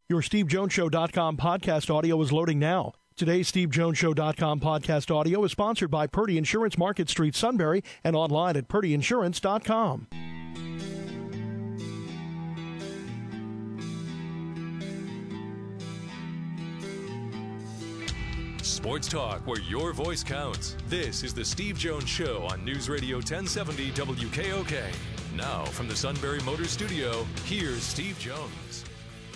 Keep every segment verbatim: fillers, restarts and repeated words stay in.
Your Steve Jones Show dot com podcast audio is loading now. Today's Steve Jones Show dot com podcast audio is sponsored by Purdy Insurance, Market Street, Sunbury, and online at Purdy Insurance dot com. Sports talk where your voice counts. This is the Steve Jones Show on News Radio ten seventy W K O K. Now, from the Sunbury Motors Studio, here's Steve Jones.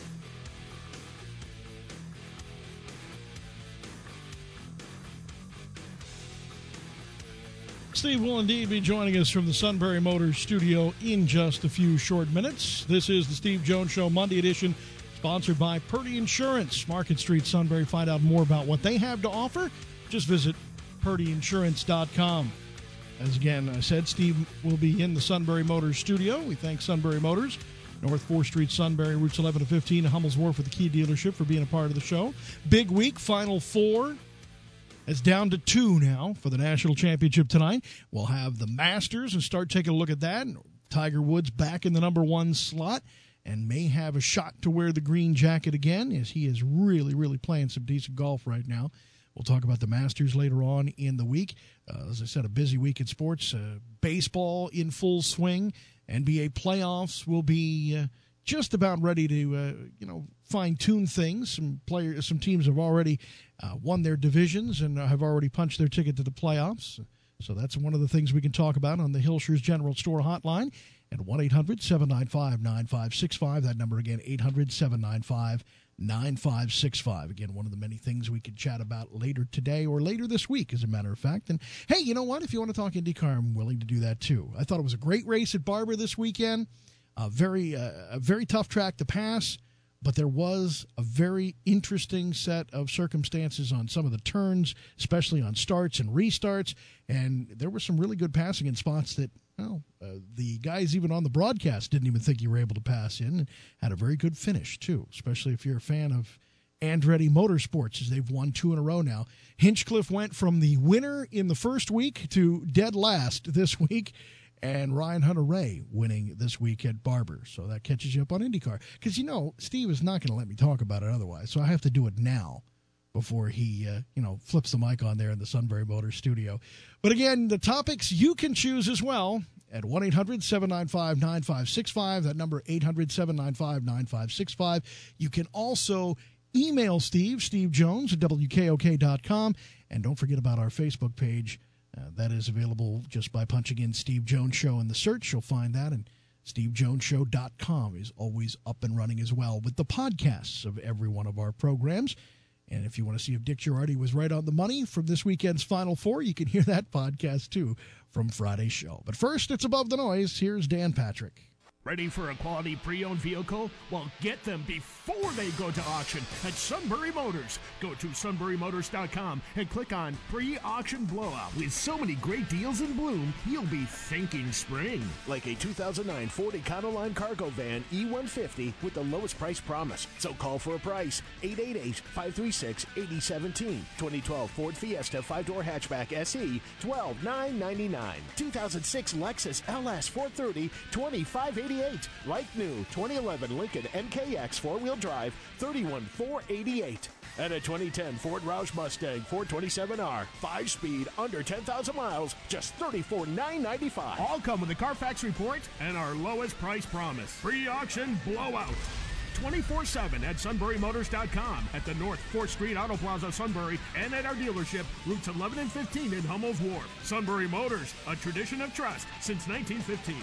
Steve will indeed be joining us from the Sunbury Motors Studio in just a few short minutes. This is the Steve Jones Show Monday edition, sponsored by Purdy Insurance, Market Street, Sunbury. Find out more about what they have to offer. Just visit Purdy Insurance dot com. As again I said, Steve will be in the Sunbury Motors Studio. We thank Sunbury Motors, North fourth Street, Sunbury, routes eleven to fifteen, Hummels Wharf with the Key dealership for being a part of the show. Big week, Final Four. It's down to two now for the national championship tonight. We'll have the Masters and start taking a look at that. Tiger Woods back in the number one slot and may have a shot to wear the green jacket again, as he is really, really playing some decent golf right now. We'll talk about the Masters later on in the week. Uh, as I said, a busy week in sports. Uh, baseball in full swing. N B A playoffs will be uh, just about ready to, uh, you know, fine-tune things. Some players, some teams have already uh, won their divisions and have already punched their ticket to the playoffs. So that's one of the things we can talk about on the Hillshires General Store hotline at one eight hundred seven nine five nine five six five. That number again, eight hundred seven nine five nine five six five. Again, one of the many things we could chat about later today or later this week, as a matter of fact. And, hey, you know what? If you want to talk IndyCar, I'm willing to do that, too. I thought it was a great race at Barber this weekend. A very, uh, a very tough track to pass, but there was a very interesting set of circumstances on some of the turns, especially on starts and restarts, and there were some really good passing in spots that, well, uh, the guys even on the broadcast didn't even think you were able to pass in, and had a very good finish, too, especially if you're a fan of Andretti Motorsports, as they've won two in a row now. Hinchcliffe went from the winner in the first week to dead last this week, and Ryan Hunter-Reay winning this week at Barber. So that catches you up on IndyCar. Because, you know, Steve is not going to let me talk about it otherwise, so I have to do it now before he, uh, you know, flips the mic on there in the Sunbury Motors Studio. But, again, the topics you can choose as well at one eight hundred seven nine five nine five six five. That number, eight hundred seven nine five nine five six five. You can also email Steve, Steve Jones at W K O K dot com. And don't forget about our Facebook page. Uh, that is available just by punching in Steve Jones Show in the search. You'll find that, and Steve Jones Show dot com is always up and running as well with the podcasts of every one of our programs. And if you want to see if Dick Girardi was right on the money from this weekend's Final Four, you can hear that podcast, too, from Friday's show. But first, it's Above the Noise. Here's Dan Patrick. Ready for a quality pre-owned vehicle? Well, get them before they go to auction at Sunbury Motors. Go to Sunbury Motors dot com and click on Pre-Auction Blowout. With so many great deals in bloom, you'll be thinking spring. Like a two thousand nine Ford Econoline Cargo Van E one fifty with the lowest price promise. So call for a price. eight eight eight, five three six, eight zero one seven. twenty twelve Ford Fiesta five-door hatchback S E, twelve thousand nine hundred ninety-nine dollars. two thousand six Lexus L S four thirty, twenty-five eighty-eight. Like new twenty eleven Lincoln M K X four-wheel drive, thirty-one thousand four hundred eighty-eight dollars. And a twenty ten Ford Roush Mustang four twenty-seven R, five-speed, under ten thousand miles, just thirty-four thousand nine hundred ninety-five dollars. All come with a Carfax report and our lowest price promise. Pre-auction blowout. twenty-four seven at Sunbury Motors dot com, at the North fourth Street Auto Plaza, Sunbury, and at our dealership, routes eleven and fifteen in Hummels Wharf. Sunbury Motors, a tradition of trust since nineteen fifteen.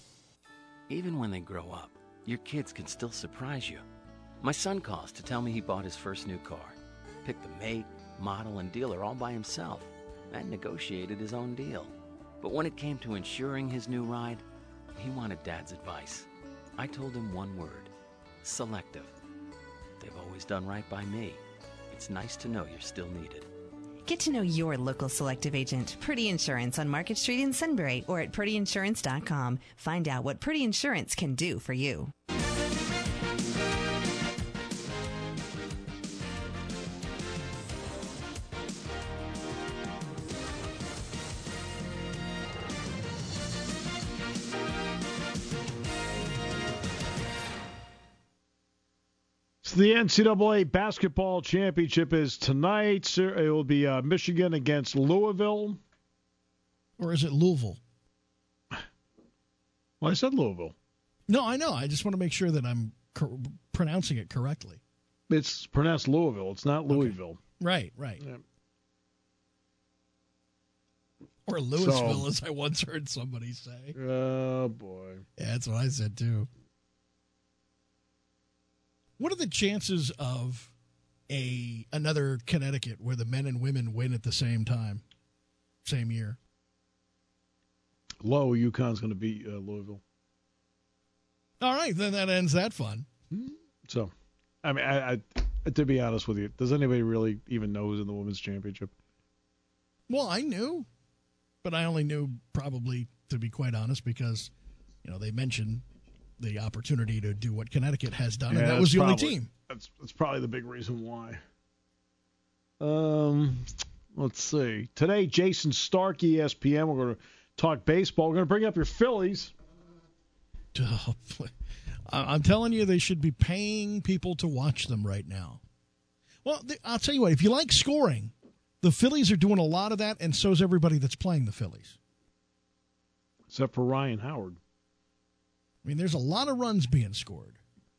Even when they grow up, your kids can still surprise you. My son calls to tell me he bought his first new car, picked the make, model, and dealer all by himself, and negotiated his own deal. But when it came to insuring his new ride, he wanted Dad's advice. I told him one word: Selective. They've always done right by me. It's nice to know you're still needed. Get to know your local Selective agent, Purdy Insurance, on Market Street in Sunbury, or at Purdy Insurance dot com. Find out what Purdy Insurance can do for you. So the N C double A basketball championship is tonight. It will be uh, Michigan against Louisville. Or is it Louisville? Well, I said Louisville. No, I know. I just want to make sure that I'm cor- pronouncing it correctly. It's pronounced Louisville. It's not Louisville. Okay. Right, right. Yeah. Or Louisville, so, as I once heard somebody say. Oh, boy. Yeah, that's what I said, too. What are the chances of a another Connecticut where the men and women win at the same time, same year? Low. UConn's going to beat uh, Louisville. All right, then that ends that fun. So, I mean, I, I, to be honest with you, does anybody really even know who's in the women's championship? Well, I knew, but I only knew probably, to be quite honest, because you know they mentioned the opportunity to do what Connecticut has done, yeah, and that was the probably, only team. That's that's probably the big reason why. Um, let's see. Today, Jason Stark, E S P N. We're going to talk baseball. We're going to bring up your Phillies. Oh, I'm telling you, they should be paying people to watch them right now. Well, I'll tell you what. If you like scoring, the Phillies are doing a lot of that, and so is everybody that's playing the Phillies. Except for Ryan Howard. I mean, there's a lot of runs being scored.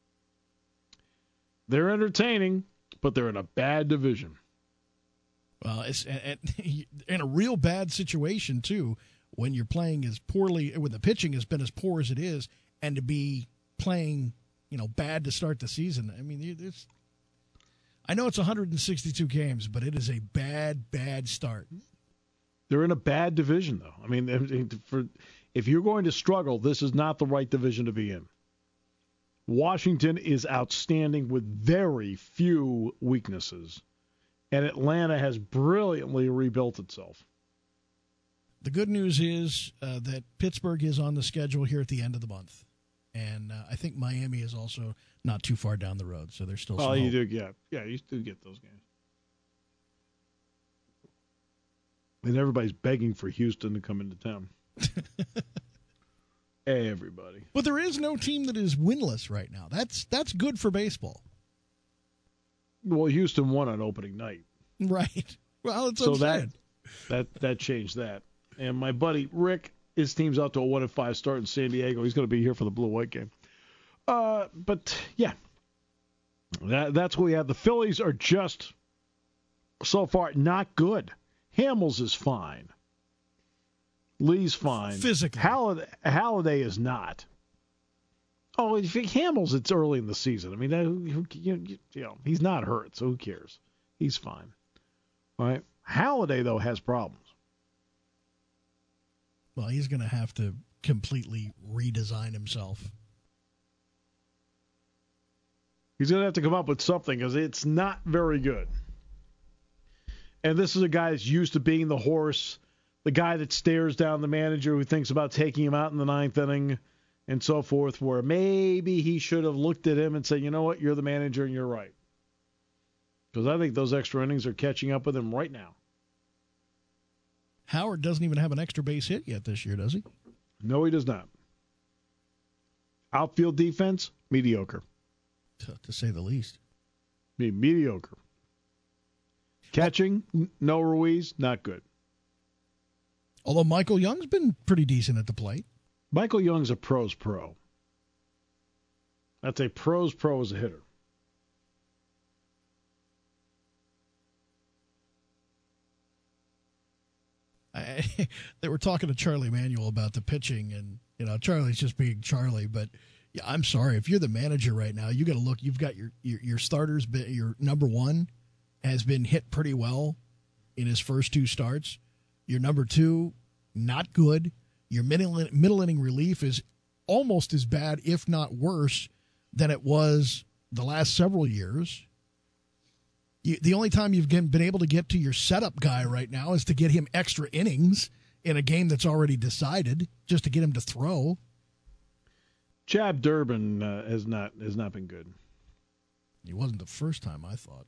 They're entertaining, but they're in a bad division. Well, it's in a real bad situation, too, when you're playing as poorly, when the pitching has been as poor as it is, and to be playing, you know, bad to start the season. I mean, it's, I know it's one hundred sixty-two games, but it is a bad, bad start. They're in a bad division, though. I mean, for if you're going to struggle, this is not the right division to be in. Washington is outstanding with very few weaknesses, and Atlanta has brilliantly rebuilt itself. The good news is uh, that Pittsburgh is on the schedule here at the end of the month, and uh, I think Miami is also not too far down the road, so there's still some Oh, you hope. do, yeah. Yeah, you do get those games. And everybody's begging for Houston to come into town. Everybody. But there is no team that is winless right now. That's that's good for baseball. Well, Houston won on opening night. Right. Well, it's so upset. that that that changed that. And my buddy Rick, his team's out to a one and five start in San Diego. He's going to be here for the blue white game. Uh, but yeah, that that's what we have. The Phillies are just so far not good. Hamels is fine. Lee's fine. Physically. Halliday, Halliday is not. Oh, if he Hamels, it's early in the season. I mean, who, you, you know, he's not hurt, so who cares? He's fine. All right. Halliday, though, has problems. Well, he's going to have to completely redesign himself. He's going to have to come up with something because it's not very good. And this is a guy that's used to being the horse, the guy that stares down the manager who thinks about taking him out in the ninth inning and so forth, where maybe he should have looked at him and said, you know what, you're the manager and you're right. Because I think those extra innings are catching up with him right now. Howard doesn't even have an extra base hit yet this year, does he? No, he does not. Outfield defense, mediocre. To, to say the least. I mean, mediocre. Catching, well, no Ruiz, not good. Although Michael Young's been pretty decent at the plate. Michael Young's a pro's pro. That's a pro's pro as a hitter. I, they were talking to Charlie Manuel about the pitching, and you know Charlie's just being Charlie. But yeah, I'm sorry, if you're the manager right now, you got to look. You've got your your, your starters. Your number one has been hit pretty well in his first two starts. Your number two, not good. Your middle middle inning relief is almost as bad, if not worse, than it was the last several years. You, the only time you've been able to get to your setup guy right now is to get him extra innings in a game that's already decided, just to get him to throw. Chad Durbin uh, has not has not been good. He wasn't the first time, I thought.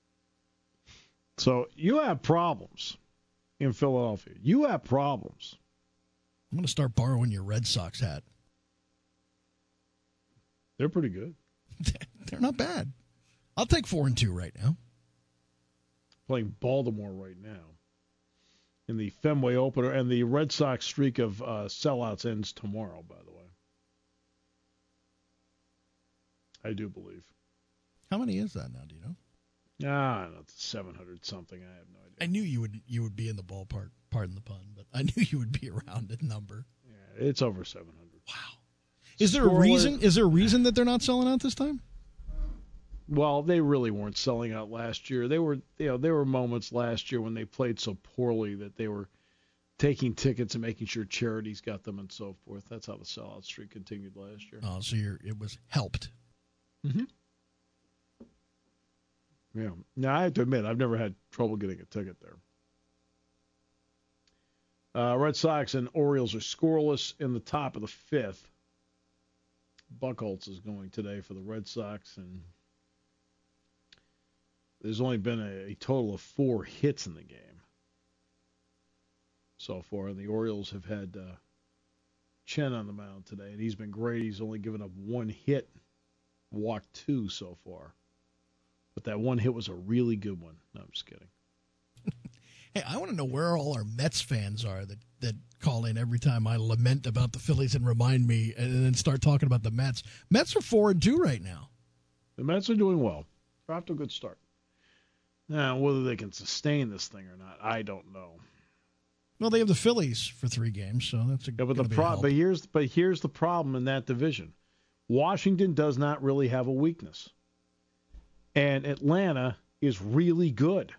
So you have problems in Philadelphia. You have problems. I'm going to start borrowing your Red Sox hat. They're pretty good. They're not bad. I'll take four and two right now. Playing Baltimore right now in the Fenway opener, and the Red Sox streak of uh, sellouts ends tomorrow, by the way. I do believe. How many is that now, do you know? Ah, I don't know, it's seven hundred something. I have no idea. I knew you would you would be in the ballpark, pardon the pun, but I knew you would be around that number. Yeah, it's over seven hundred. Wow. Is there a reason is there a reason that they're not selling out this time? Well, they really weren't selling out last year. They were, you know, there were moments last year when they played so poorly that they were taking tickets and making sure charities got them and so forth. That's how the sellout streak continued last year. Oh, so you're, it was helped. Mm-hmm. Yeah. Now, I have to admit, I've never had trouble getting a ticket there. Uh, Red Sox and Orioles are scoreless in the top of the fifth. Buchholz is going today for the Red Sox, and there's only been a, a total of four hits in the game so far, and the Orioles have had uh, Chen on the mound today, and he's been great. He's only given up one hit, walked two so far. But that one hit was a really good one. No, I'm just kidding. Hey, I want to know where all our Mets fans are that, that call in every time I lament about the Phillies and remind me and then start talking about the Mets. Mets are four and two right now. The Mets are doing well. They're off to a good start. Now, whether they can sustain this thing or not, I don't know. Well, they have the Phillies for three games, so that's a yeah, but the pro- but here's but here's the problem in that division. Washington does not really have a weakness, and Atlanta is really good.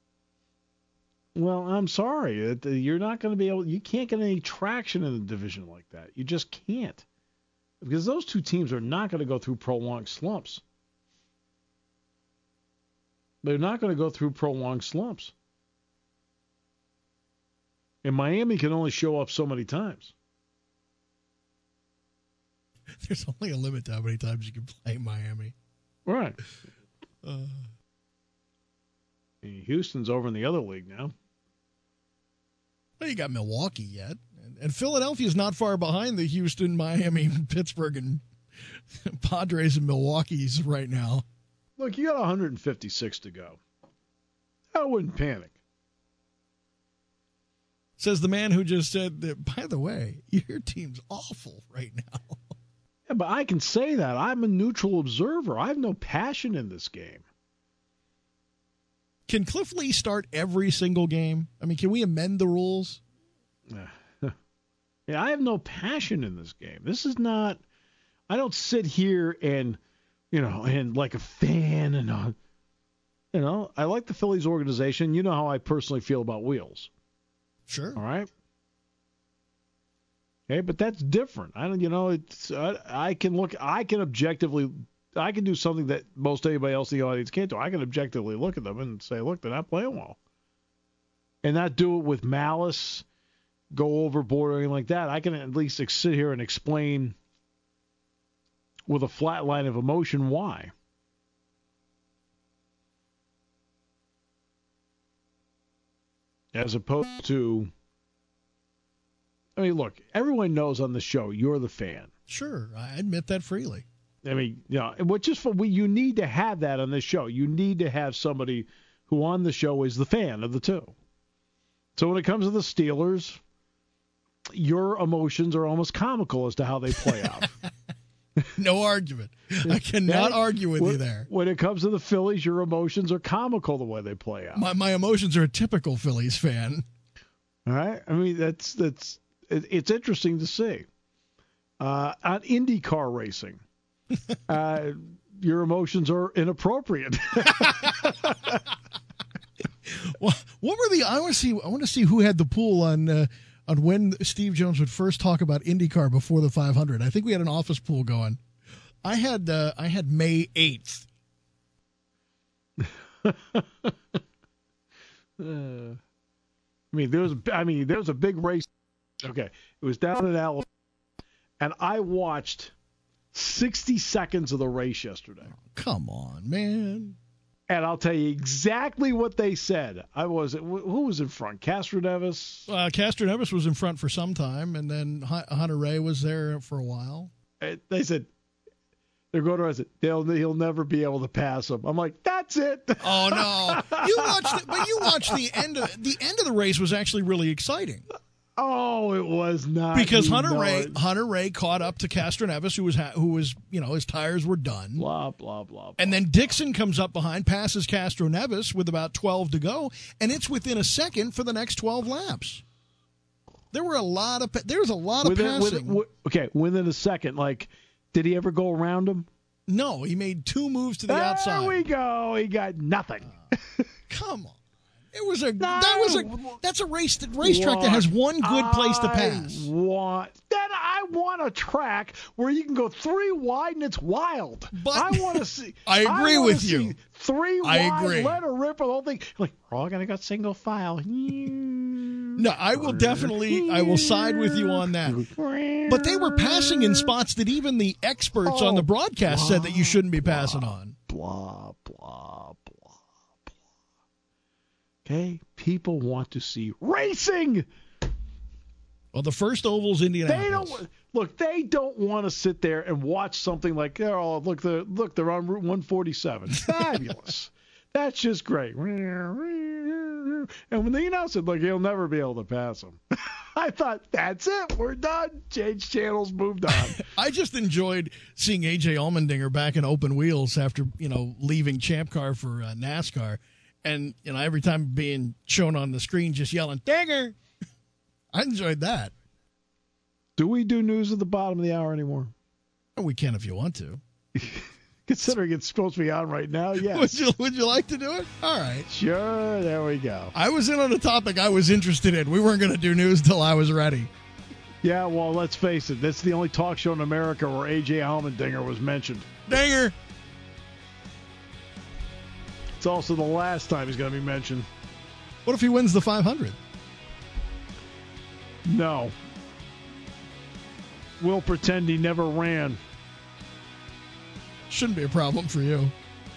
Well, I'm sorry, you're not going to be able. You can't get any traction in a division like that. You just can't, because those two teams are not going to go through prolonged slumps. They're not going to go through prolonged slumps. And Miami can only show up so many times. There's only a limit to how many times you can play Miami. Right. Uh, Houston's over in the other league now. Well, you got Milwaukee yet. And, and Philadelphia's not far behind the Houston, Miami, Pittsburgh, and Padres and Milwaukee's right now. Look, you got one hundred fifty-six to go. I wouldn't panic. Says the man who just said that, by the way, your team's awful right now. Yeah, but I can say that. I'm a neutral observer. I have no passion in this game. Can Cliff Lee start every single game? I mean, can we amend the rules? Yeah, I have no passion in this game. This is not – I don't sit here and, you know, and like a fan and, uh, you know, I like the Phillies organization. You know how I personally feel about Wheels. Sure. All right. Okay, but that's different. I don't, you know, it's I, I can look, I can objectively, I can do something that most anybody else in the audience can't do. I can objectively look at them and say, look, they're not playing well, and not do it with malice, go overboard or anything like that. I can at least sit here and explain with a flat line of emotion why. As opposed to, I mean, look, everyone knows on the show you're the fan. Sure, I admit that freely. I mean, you know, what just for we, you need to have that on this show. You need to have somebody who on the show is the fan of the two. So when it comes to the Steelers, your emotions are almost comical as to how they play out. No argument. I cannot that, argue with when, you there. When it comes to the Phillies, your emotions are comical the way they play out. My my emotions are a typical Phillies fan. All right. I mean, that's that's it, it's interesting to see. Uh, on IndyCar racing, uh, your emotions are inappropriate. Well, what were the? I want to see. I want to see who had the pool on. Uh, On when Steve Jones would first talk about IndyCar before the five hundred. I think we had an office pool going. I had uh, I had May eighth. uh, I mean, there was I mean there was a big race. Okay, it was down in Alabama, and I watched sixty seconds of the race yesterday. Come on, man. And I'll tell you exactly what they said. I was who was in front? Castroneves? Uh, Castroneves was in front for some time, and then Hunter Ray was there for a while. They said They're going to us. They'll he'll never be able to pass him. I'm like, that's it. Oh no! You watched, but you watched the end of the end of the race was actually really exciting. Oh, it was not because you Hunter know Ray it. Hunter Ray caught up to Castroneves, who was ha- who was you know his tires were done. Blah blah blah. blah. And then Dixon comes up behind, passes Castroneves with about twelve to go, and it's within a second for the next twelve laps. There were a lot of there was a lot within, of passing. Within, okay, within a second. Like, did he ever go around him? No, he made two moves to the there outside. There we go. He got nothing. Uh, come on. It was a no. that was a that's a race racetrack that has one good place to pass. I want then I want a track where you can go three wide and it's wild. But I want to see. I agree I with see you. Three I wide, agree. let her rip the whole thing. Like we're all gonna go single file. No, I will definitely I will side with you on that. But they were passing in spots that even the experts oh, on the broadcast blah, said that you shouldn't be blah, passing on. Blah blah blah blah. Okay, people want to see racing. Well, the first oval's Indianapolis. They don't look. They don't want to sit there and watch something like, oh, look, they're look, they're on Route one forty-seven. Fabulous. That's just great. And when they announced it, like he'll never be able to pass him, I thought that's it. We're done. Change channels, moved on. I just enjoyed seeing A J Allmendinger back in open wheels after you know leaving Champ Car for uh, NASCAR, and you know every time being shown on the screen, just yelling "Dinger." I enjoyed that. Do we do news at the bottom of the hour anymore? We can if you want to. Considering it's supposed to be on right now, yes. Would you, would you like to do it? All right. Sure, there we go. I was in on a topic I was interested in. We weren't going to do news till I was ready. Yeah, well, let's face it. That's the only talk show in America where A J Allmendinger was mentioned. Dinger. It's also the last time he's going to be mentioned. What if he wins the five hundred? No. We'll pretend he never ran. Shouldn't be a problem for you.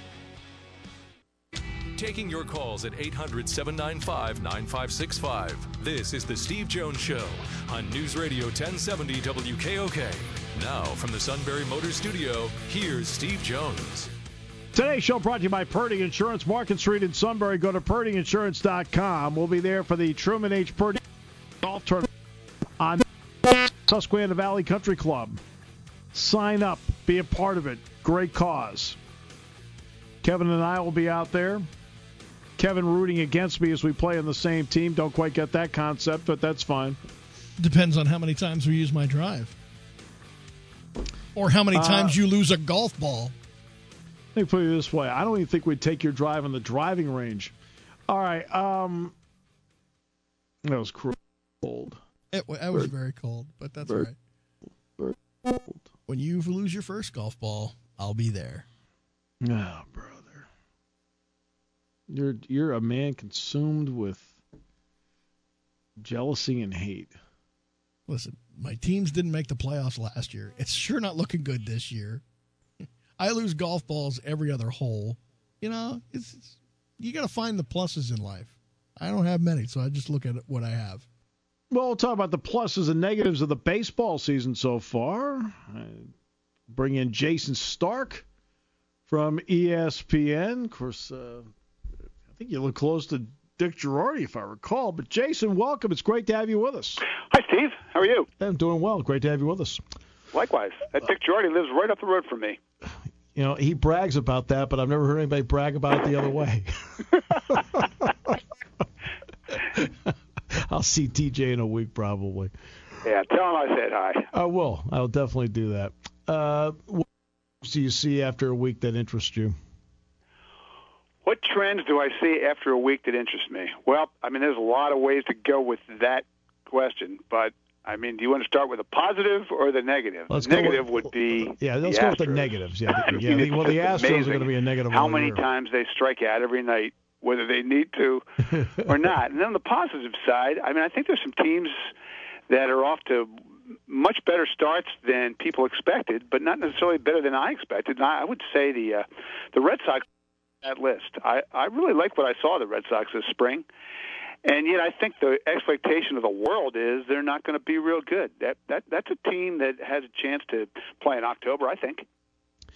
Taking your calls at eight hundred, seven nine five, nine five six five. This is the Steve Jones Show on News Radio ten seventy W K O K. Now from the Sunbury Motors Studio, here's Steve Jones. Today's show brought to you by Purdy Insurance, Market Street in Sunbury. Go to Purdy Insurance dot com. We'll be there for the Truman H. Purdy Golf Tournament on Susquehanna Valley Country Club. Sign up. Be a part of it. Great cause. Kevin and I will be out there. Kevin rooting against me as we play in the same team. Don't quite get that concept, but that's fine. Depends on how many times we use my drive. Or how many times uh, you lose a golf ball. Let me put it this way. I don't even think we'd take your drive on the driving range. All right. Um, that was cold. It, that was very cold, but that's very, right. Very cold. When you lose your first golf ball, I'll be there. Oh, brother. You're you're a man consumed with jealousy and hate. Listen, my teams didn't make the playoffs last year. It's sure not looking good this year. I lose golf balls every other hole. You know, it's, it's you got to find the pluses in life. I don't have many, so I just look at what I have. Well, we'll talk about the pluses and negatives of the baseball season so far. I bring in Jason Stark from E S P N. Of course, uh, I think you look close to Dick Girardi, if I recall. But, Jason, welcome. It's great to have you with us. Hi, Steve. How are you? I'm doing well. Great to have you with us. Likewise. That Dick Girardi lives right up the road from me. You know, he brags about that, but I've never heard anybody brag about it the other way. I'll see T J in a week probably. Yeah, tell him I said hi. I will. I'll definitely do that. Uh, what do you see after a week that interests you? What trends do I see after a week that interest me? Well, I mean, there's a lot of ways to go with that question, but I mean, do you want to start with the positive or the negative? Let's the negative with, would be yeah. Let's the go Astros. with the negatives. Yeah, I yeah. mean, Well, the Astros are going to be a negative. How all many year. times they strike out every night, whether they need to or not. And then on the positive side, I mean, I think there's some teams that are off to much better starts than people expected, but not necessarily better than I expected. And I would say the uh, the Red Sox on that list. I, I really like what I saw of the Red Sox this spring. And yet I think the expectation of the world is they're not going to be real good. That that That's a team that has a chance to play in October, I think.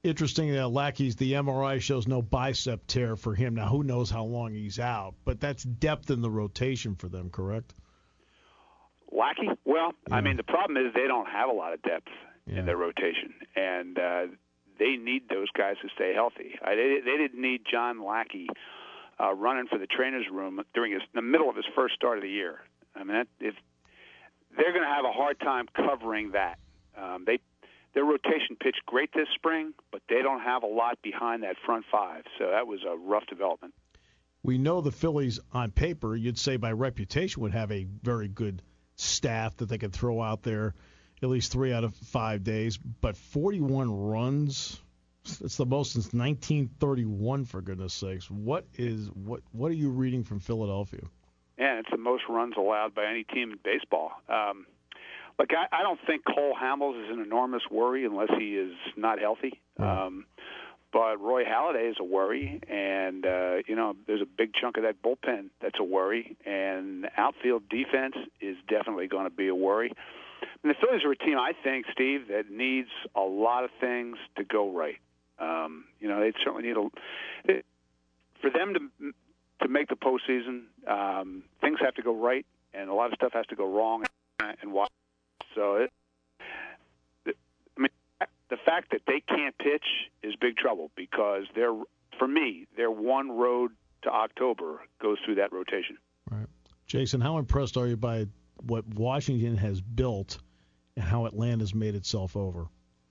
Interesting, uh, Lackey's, the M R I shows no bicep tear for him. Now, who knows how long he's out, but that's depth in the rotation for them, correct? Lackey? Well, yeah. I mean, the problem is they don't have a lot of depth yeah. in their rotation, and uh, they need those guys to stay healthy. I, they, they didn't need John Lackey uh, running for the trainer's room during his, the middle of his first start of the year. I mean, that, if they're going to have a hard time covering that. Um, they Their rotation pitched great this spring, but they don't have a lot behind that front five, so that was a rough development. We know the Phillies, on paper, you'd say by reputation, would have a very good staff that they could throw out there at least three out of five days, but forty-one runs, it's the most since nineteen thirty-one, for goodness sakes. What is what? What are you reading from Philadelphia? Yeah, it's the most runs allowed by any team in baseball. Um, Look, I, I don't think Cole Hamels is an enormous worry unless he is not healthy. Right. Um, but Roy Halladay is a worry, and, uh, you know, there's a big chunk of that bullpen that's a worry, and outfield defense is definitely going to be a worry. And the Phillies are a team, I think, Steve, that needs a lot of things to go right. Um, you know, they certainly need a – for them to to make the postseason, um, things have to go right, and a lot of stuff has to go wrong, and why. So, it, I mean, the fact that they can't pitch is big trouble because they're, for me, their one road to October goes through that rotation. Right, Jason, how impressed are you by what Washington has built and how Atlanta's made itself over?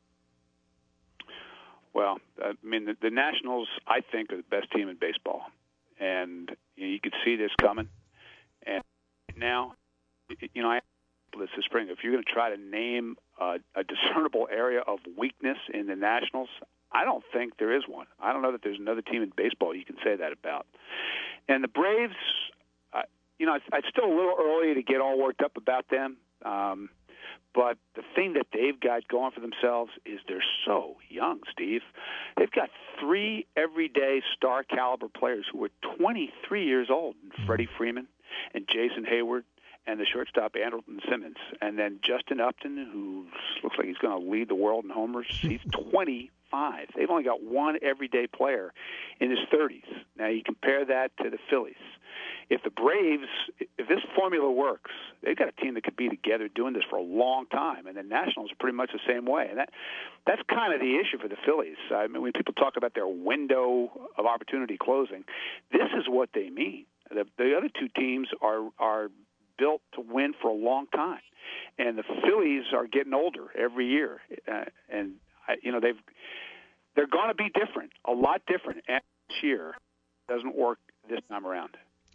Well, I mean, the, the Nationals, I think, are the best team in baseball, and you know, you could see this coming. And now, you know, I. This spring, if you're going to try to name uh, a discernible area of weakness in the Nationals, I don't think there is one. I don't know that there's another team in baseball you can say that about. And the Braves, uh, you know, it's, it's still a little early to get all worked up about them. Um, but the thing that they've got going for themselves is they're so young, Steve. They've got three everyday star caliber players who are twenty-three years old, Freddie Freeman and Jason Hayward, and the shortstop Andrelton Simmons, and then Justin Upton, who looks like he's going to lead the world in homers. He's twenty-five. They've only got one everyday player in his thirties. Now you compare that to the Phillies. If the Braves, if this formula works, they've got a team that could be together doing this for a long time, and the Nationals are pretty much the same way. And that that's kind of the issue for the Phillies. I mean, when people talk about their window of opportunity closing, this is what they mean. The, the other two teams are are built to win for a long time, and the Phillies are getting older every year, uh, and I, you know they've they're going to be different, a lot different. And this year doesn't work this time around.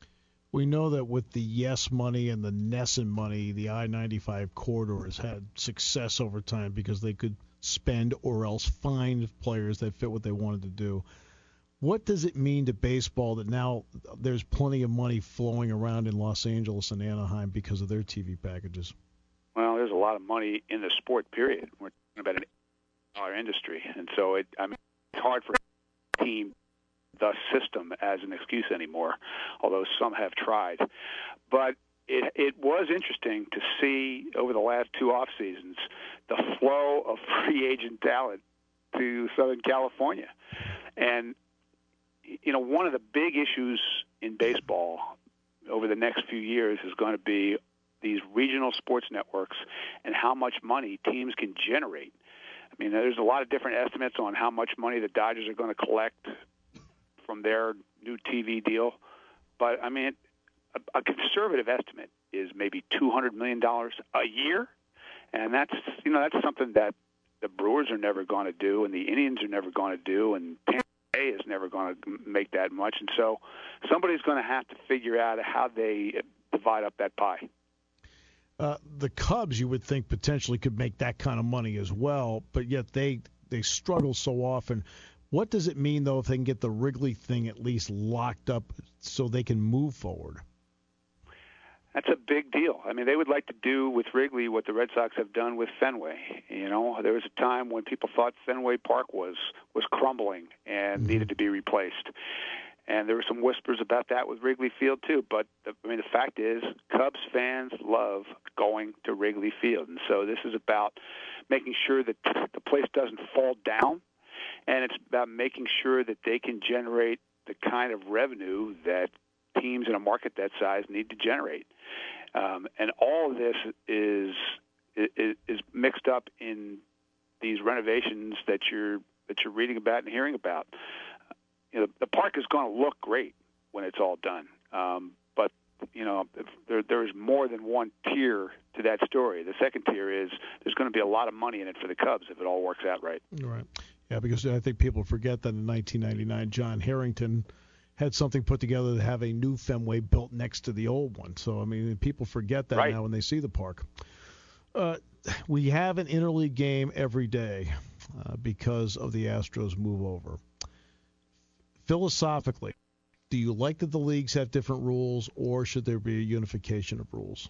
We know that with the Yes money and the Nesson money, the I ninety-five corridor has had success over time because they could spend or else find players that fit what they wanted to do. What does it mean to baseball that now there's plenty of money flowing around in Los Angeles and Anaheim because of their T V packages? Well, there's a lot of money in the sport, period. We're talking about an eight billion dollars industry. And so it, I mean, it's hard for a team, the system, as an excuse anymore, although some have tried. But it, it was interesting to see over the last two off seasons the flow of free agent talent to Southern California. And you know, one of the big issues in baseball over the next few years is going to be these regional sports networks and how much money teams can generate. I mean, there's a lot of different estimates on how much money the Dodgers are going to collect from their new T V deal. But, I mean, a, a conservative estimate is maybe two hundred million dollars a year. And that's, you know, that's something that the Brewers are never going to do and the Indians are never going to do, and Tampa Bay is never going to make that much. And so somebody's going to have to figure out how they divide up that pie. Uh, the Cubs, you would think, potentially could make that kind of money as well, but yet they they struggle so often. What does it mean, though, if they can get the Wrigley thing at least locked up so they can move forward? That's a big deal. I mean, they would like to do with Wrigley what the Red Sox have done with Fenway. You know, there was a time when people thought Fenway Park was was crumbling and mm-hmm. needed to be replaced. And there were some whispers about that with Wrigley Field, too. But, the, I mean, the fact is, Cubs fans love going to Wrigley Field. And so this is about making sure that the place doesn't fall down and it's about making sure that they can generate the kind of revenue that teams in a market that size need to generate. Um, and all of this is, is is mixed up in these renovations that you're that you're reading about and hearing about. You know, the park is going to look great when it's all done, um, but you know there there is more than one tier to that story. The second tier is there's going to be a lot of money in it for the Cubs if it all works out right. Right. Yeah, because I think people forget that in nineteen ninety-nine, John Harrington had something put together to have a new Fenway built next to the old one. So, I mean, people forget that right. now when they see the park. Uh, we have an interleague game every day uh, because of the Astros move over. Philosophically, do you like that the leagues have different rules, or should there be a unification of rules?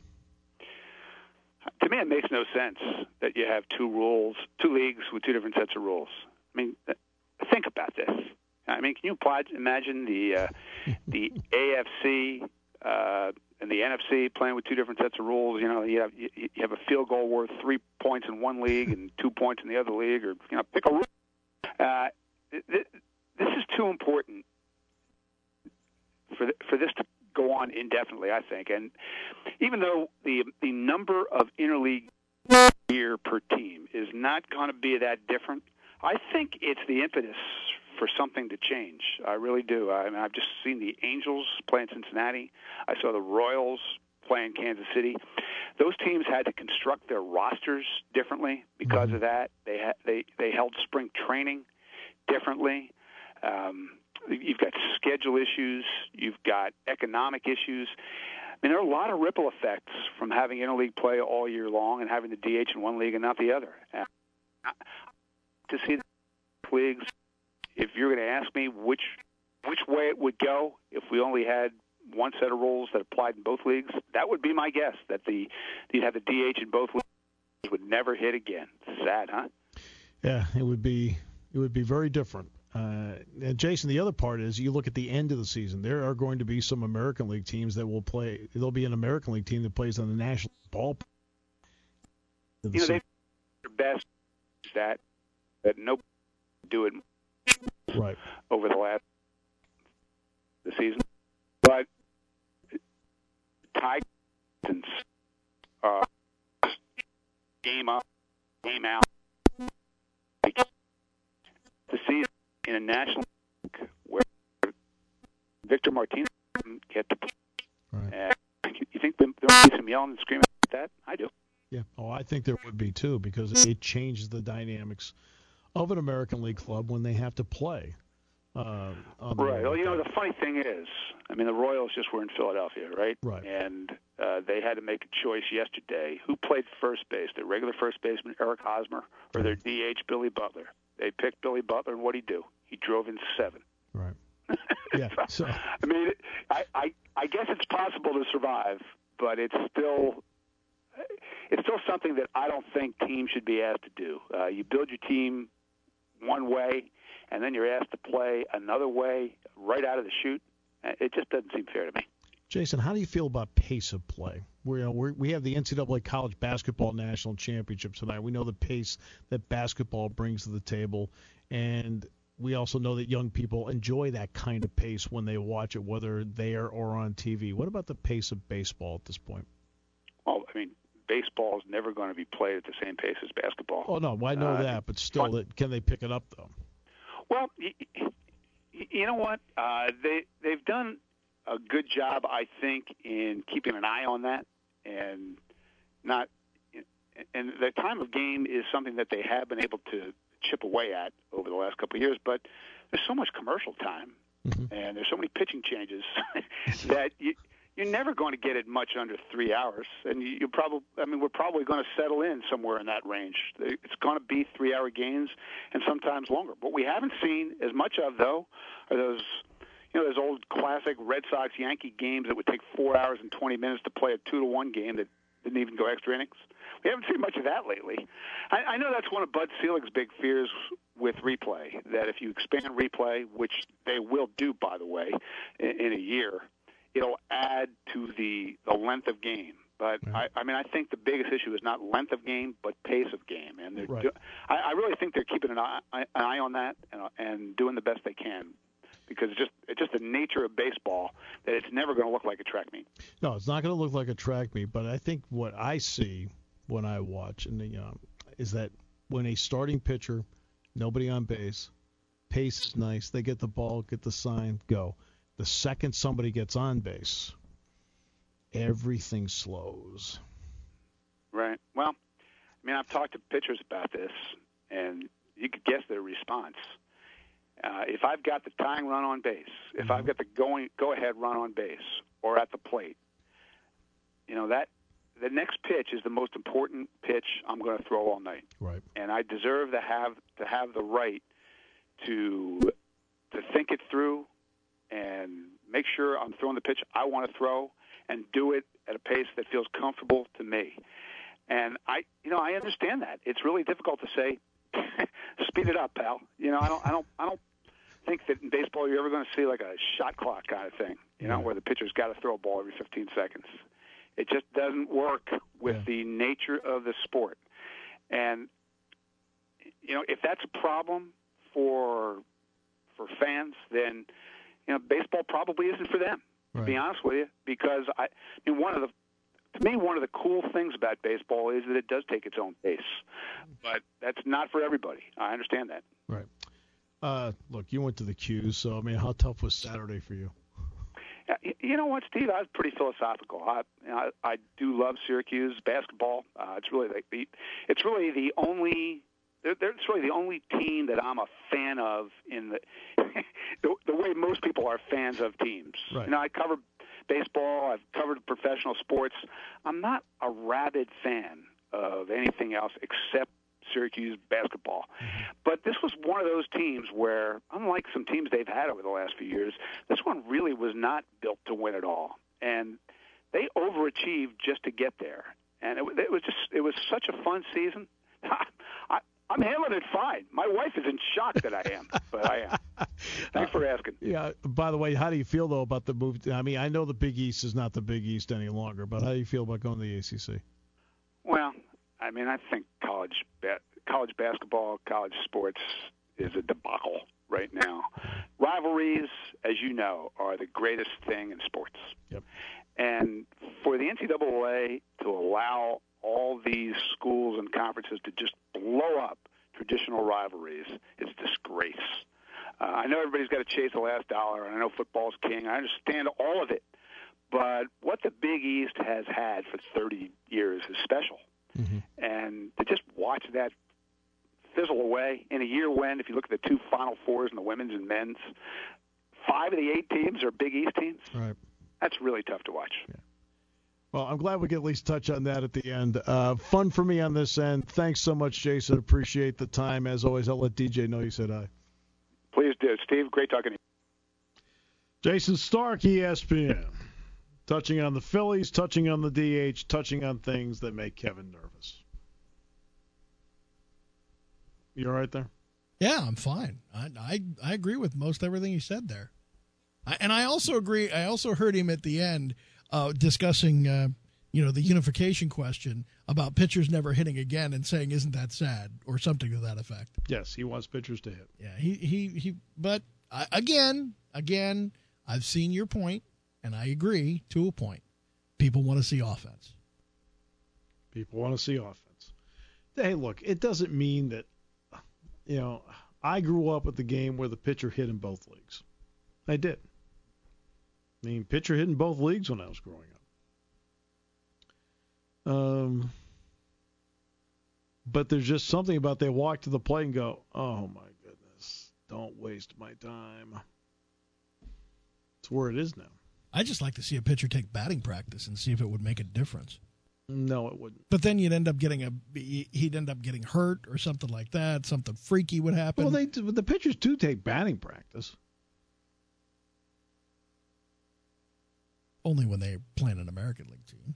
To me, it makes no sense that you have two rules, two leagues with two different sets of rules. I mean, think about this. I mean, can you imagine the uh, the A F C uh, and the N F C playing with two different sets of rules? You know, you have you have a field goal worth three points in one league and two points in the other league, or you know, pick a rule. Uh, th- this is too important for th- for this to go on indefinitely, I think. And even though the the number of interleague year per team is not going to be that different, I think it's the impetus for something to change. I really do. I mean, I've just seen the Angels play in Cincinnati. I saw the Royals play in Kansas City. Those teams had to construct their rosters differently because of that. They ha- they they held spring training differently. Um, you've got schedule issues. You've got economic issues. I mean, there are a lot of ripple effects from having interleague play all year long and having the D H in one league and not the other. And to see the leagues, if you're going to ask me which which way it would go if we only had one set of rules that applied in both leagues, that would be my guess, that the you'd have the D H in both leagues would never hit again. Sad, huh? Yeah, it would be it would be very different. Uh, and Jason, the other part is you look at the end of the season. There are going to be some American League teams that will play. There'll be an American League team that plays on the national ball. You know, they their best that that nobody do it right over the last the season, but Titans uh, game up, game out. The season in a national league where Victor Martinez get to play. Right. Uh, you think there will be some yelling and screaming like that? I do. Yeah. Oh, I think there would be too, because it changes the dynamics of an American League club when they have to play. Uh, right. Well, you know, the funny thing is, I mean, the Royals just were in Philadelphia, right? Right. And uh, they had to make a choice yesterday. Who played first base? Their regular first baseman, Eric Hosmer, or their D H, Billy Butler? They picked Billy Butler, and what'd he do? He drove in seven. Right. Yeah. So, I mean, I, I, I guess it's possible to survive, but it's still it's still something that I don't think teams should be asked to do. Uh, you build your team one way, and then you're asked to play another way right out of the chute. It just doesn't seem fair to me. Jason, how do you feel about pace of play? We, you know, we're, we have the N C double A College Basketball National Championship tonight. We know the pace that basketball brings to the table, and we also know that young people enjoy that kind of pace when they watch it, whether there or on T V. What about the pace of baseball at this point? Well, I mean, baseball is never going to be played at the same pace as basketball. Oh, no, I know uh, that, but still, that, can they pick it up, though? Well, you, you know what? Uh, they, they've done a good job, I think, in keeping an eye on that, and not. And the time of game is something that they have been able to chip away at over the last couple of years. But there's so much commercial time, mm-hmm. and there's so many pitching changes that you, you're never going to get it much under three hours. And you, you probably, I mean, we're probably going to settle in somewhere in that range. It's going to be three-hour games and sometimes longer. What we haven't seen as much of, though, are those. You know, those old classic Red Sox-Yankee games that would take four hours and twenty minutes to play a two to one game that didn't even go extra innings. We haven't seen much of that lately. I, I know that's one of Bud Selig's big fears with replay, that if you expand replay, which they will do, by the way, in, in a year, it'll add to the, the length of game. But Right. I, I mean, I think the biggest issue is not length of game, but pace of game, and they're Right. do, I, I really think they're keeping an eye, an eye on that and, and doing the best they can, because it's just it's just the nature of baseball that it's never going to look like a track meet. No, it's not going to look like a track meet, but I think what I see when I watch and you know, is that when a starting pitcher, nobody on base, pace is nice, they get the ball, get the sign, go. The second somebody gets on base, everything slows. Right. Well, I mean, I've talked to pitchers about this, and you could guess their response. Uh, if I've got the tying run on base, if Mm-hmm. I've got the going go-ahead run on base or at the plate, you know, that the next pitch is the most important pitch I'm going to throw all night. Right. And I deserve to have to have the right to to think it through and make sure I'm throwing the pitch I want to throw and do it at a pace that feels comfortable to me. And I, you know, I understand that. It's really difficult to say, speed it up, pal. You know, I don't, I don't, I don't think that in baseball you're ever going to see like a shot clock kind of thing. You know, Yeah. where the pitcher's got to throw a ball every fifteen seconds. It just doesn't work with Yeah. the nature of the sport. And you know, if that's a problem for for fans, then you know, baseball probably isn't for them. To be Right. honest with you, because I, I mean, one of the to me, one of the cool things about baseball is that it does take its own pace, but that's not for everybody. I understand that. Right. Uh, look, you went to the Q's, so I mean, how tough was Saturday for you? Yeah, y- You know what, Steve? I was pretty philosophical. I, you know, I, I do love Syracuse basketball. Uh, it's really like the, it's really the only, they're, they're, it's really the only team that I'm a fan of in the, the, the way most people are fans of teams. Right. You know, I cover baseball. I've covered professional sports. I'm not a rabid fan of anything else except Syracuse basketball. But this was one of those teams where, unlike some teams they've had over the last few years, this one really was not built to win at all. And they overachieved just to get there. And it, it was just, it was such a fun season. I, I'm handling it fine. My wife is in shock that I am, but I am. Thanks for asking. Yeah. By the way, how do you feel though about the move? I mean, I know the Big East is not the Big East any longer, but how do you feel about going to the A C C? Well, I mean, I think college ba- college basketball, college sports is a debacle right now. Rivalries, as you know, are the greatest thing in sports. Yep. And for the N C double A to allow all these schools and conferences to just blow up traditional rivalries is a disgrace. Uh, I know everybody's got to chase the last dollar, and I know football's king. I understand all of it. But what the Big East has had for thirty years is special. Mm-hmm. And to just watch that fizzle away in a year when, if you look at the two Final Fours in the women's and men's, five of the eight teams are Big East teams. Right. That's really tough to watch. Yeah. Well, I'm glad we could at least touch on that at the end. Uh, fun for me on this end. Thanks so much, Jason. Appreciate the time. As always, I'll let D J know you said hi. Please do. Steve, great talking to you. Jason Stark, E S P N. Touching on the Phillies, touching on the D H, touching on things that make Kevin nervous. You all right there? Yeah, I'm fine. I I, I agree with most everything he said there. I, and I also agree. I also heard him at the end uh, discussing, uh, you know, the unification question about pitchers never hitting again and saying, "Isn't that sad?" or something to that effect. Yes, he wants pitchers to hit. Yeah, he he he. But I, again, again, I've seen your point, and I agree to a point. People want to see offense. People want to see offense. Hey, look, it doesn't mean that, you know, I grew up with the game where the pitcher hit in both leagues. I did. I mean, pitcher hit in both leagues when I was growing up. Um, but there's just something about they walk to the plate and go, oh, my goodness, don't waste my time. It's where it is now. I'd just like to see a pitcher take batting practice and see if it would make a difference. No, it wouldn't. But then you'd end up getting a he'd end up getting hurt or something like that. Something freaky would happen. Well, they the pitchers do take batting practice. Only when they play in an American League team.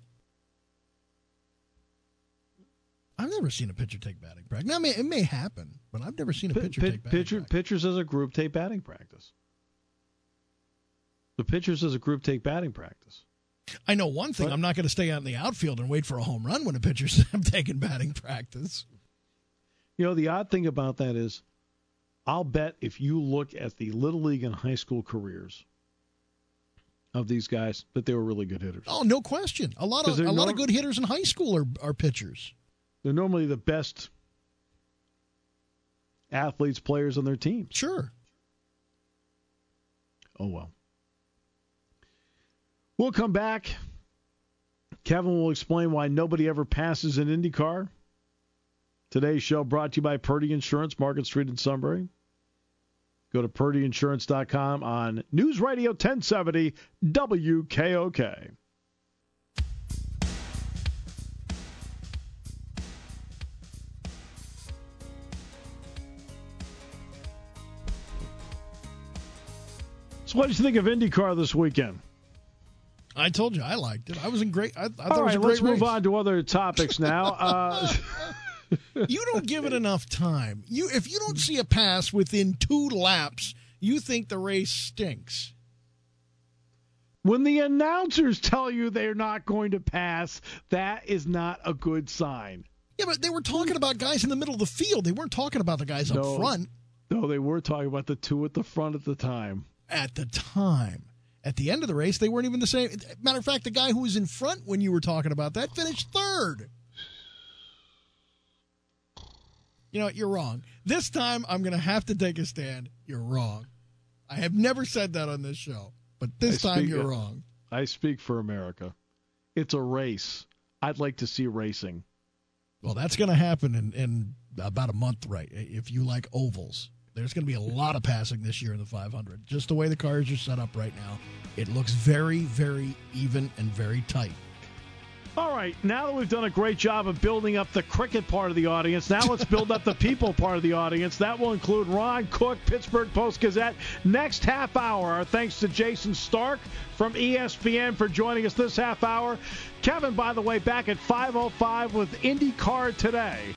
I've never seen a pitcher take batting practice. Now, it may, it may happen, but I've never seen a P- pitcher p- take batting pitcher, practice. Pitchers as a group take batting practice. The pitchers as a group take batting practice. I know one thing. But I'm not going to stay out in the outfield and wait for a home run when a pitcher's taking batting practice. You know, the odd thing about that is I'll bet if you look at the Little League and high school careers of these guys that they were really good hitters. Oh, no question. A lot of a norm- lot of good hitters in high school are, are pitchers. They're normally the best athletes, players on their team. Sure. Oh, well. We'll come back. Kevin will explain why nobody ever passes an IndyCar. Today's show brought to you by Purdy Insurance, Market Street in Sunbury. Go to purdy insurance dot com on News Radio ten seventy W K O K. So what did you think of IndyCar this weekend? I told you I liked it. I was in great. I, I thought All right, it was a great let's move race. on to other topics now. Uh, You don't give it enough time. You if you don't see a pass within two laps, you think the race stinks. When the announcers tell you they're not going to pass, that is not a good sign. Yeah, but they were talking about guys in the middle of the field. They weren't talking about the guys no, up front. No, they were talking about the two at the front at the time. At the time. At the end of the race, they weren't even the same. Matter of fact, the guy who was in front when you were talking about that finished third. You know what? You're wrong. This time, I'm going to have to take a stand. You're wrong. I have never said that on this show, but this I time speak, you're uh, wrong. I speak for America. It's a race. I'd like to see racing. Well, that's going to happen in, in about a month, right? If you like ovals. There's going to be a lot of passing this year in the five hundred. Just the way the cars are set up right now, it looks very, very even and very tight. All right, now that we've done a great job of building up the cricket part of the audience, now let's build up the people part of the audience. That will include Ron Cook, Pittsburgh Post-Gazette. Next half hour, our thanks to Jason Stark from E S P N for joining us this half hour. Kevin, by the way, back at five oh five with IndyCar Today.